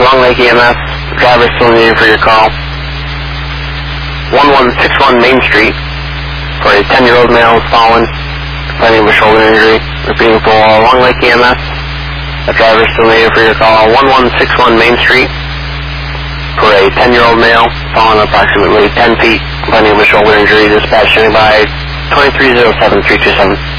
Long Lake EMS, driver still needed for your call. 1161 Main Street for a 10-year-old male who's fallen, complaining of a shoulder injury. Repeating for Long Lake EMS, a driver still needed for your call. 1161 Main Street for a 10-year-old male fallen approximately 10 feet, complaining of a shoulder injury. Dispatch standing by 2307327.